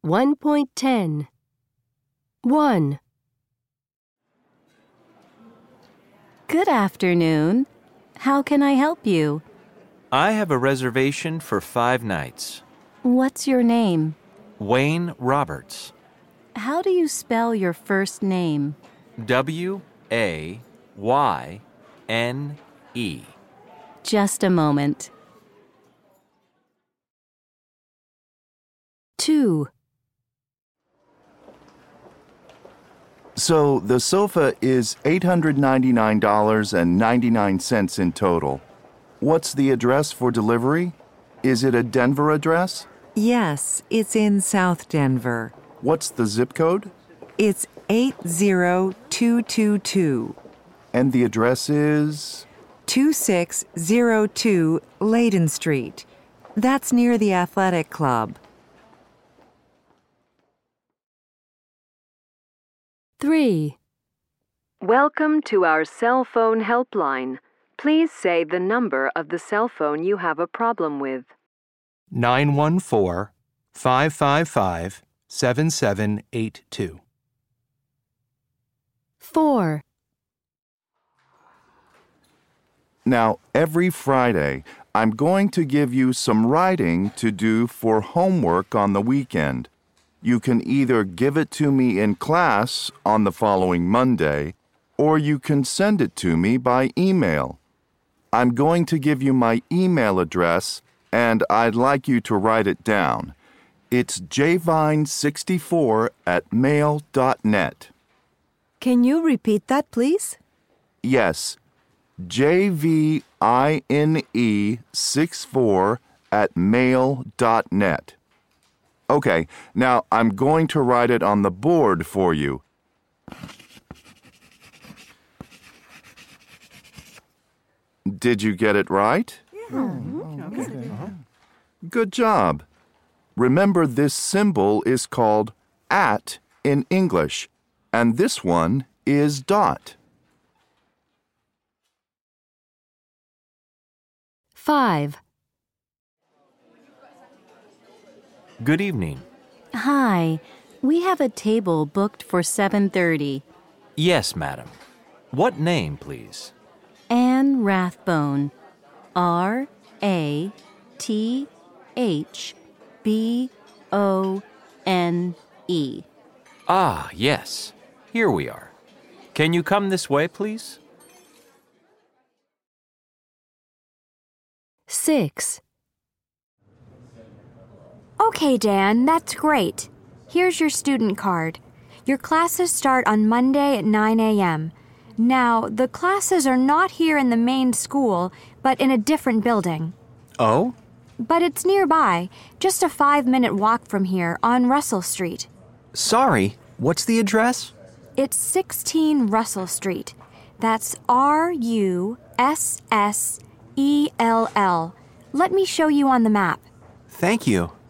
1.10 1. Good afternoon. How can I help you? I have a reservation for 5 nights. What's your name? Wayne Roberts. How do you spell your first name? Wayne. Just a moment. 2. So the sofa is $899.99 in total. What's the address for delivery? Is it a Denver address? Yes, it's in South Denver. What's the zip code? It's 80222. And the address is? 2602 Layden Street. That's near the athletic club. 3. Welcome to our cell phone helpline. Please say the number of the cell phone you have a problem with. 914-555-7782. 4. Now, every Friday, I'm going to give you some writing to do for homework on the weekend. You can either give it to me in class on the following Monday, or you can send it to me by email. I'm going to give you my email address, and I'd like you to write it down. It's jvine64@mail.net. Can you repeat that, please? Yes, jvine64@mail.net. Okay, now I'm going to write it on the board for you. Did you get it right? Good job. Remember, this symbol is called @ in English, and this one is dot. 5. Good evening. Hi. We have a table booked for 7:30. Yes, madam. What name, please? Anne Rathbone. Rathbone. Ah, yes. Here we are. Can you come this way, please? 6. Okay, Dan, that's great. Here's your student card. Your classes start on Monday at 9 a.m. Now, the classes are not here in the main school, but in a different building. Oh? But it's nearby, just a 5-minute walk from here on Russell Street. Sorry, what's the address? It's 16 Russell Street. That's Russell. Let me show you on the map. Thank you.